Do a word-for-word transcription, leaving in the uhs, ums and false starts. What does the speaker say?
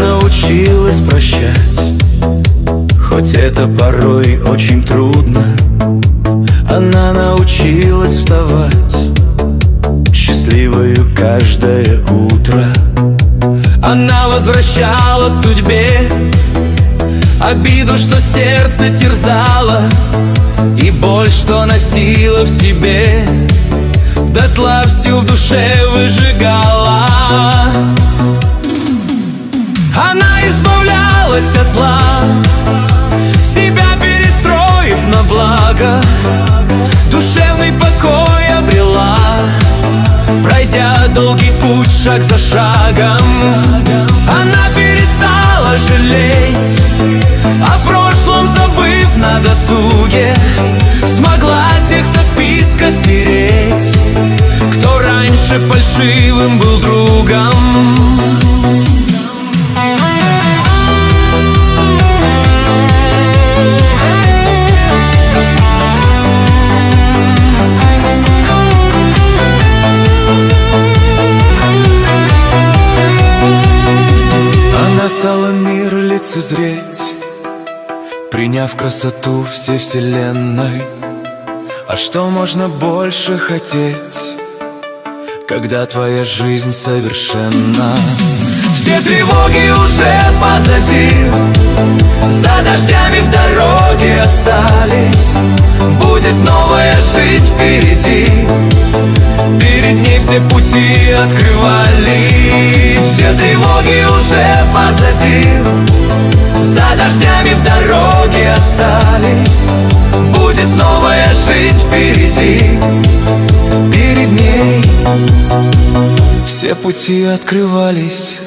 научилась прощать, хоть это порой очень трудно. Она научилась вставать счастливою каждое утро. Она возвращала судьбе обиду, что сердце терзало, и боль, что носила в себе, дотла всю в душе выжигала. Она избавлялась от зла, себя перестроив на благо, душевный покой обрела, пройдя долгий путь шаг за шагом. Она перестала жалеть, о прошлом забыв на досуге, смогла тех со списка стереть, кто раньше фальшивым был другом. Она стала мир лицезреть, приняв красоту всей вселенной. А что можно больше хотеть, когда твоя жизнь совершенна? Все тревоги уже позади, за дождями в дороге остались. Будет новая жизнь впереди, перед ней все пути открывались. Все тревоги уже позади, за дождями в дороге остались. Будет новая жизнь впереди, перед ней все пути открывались.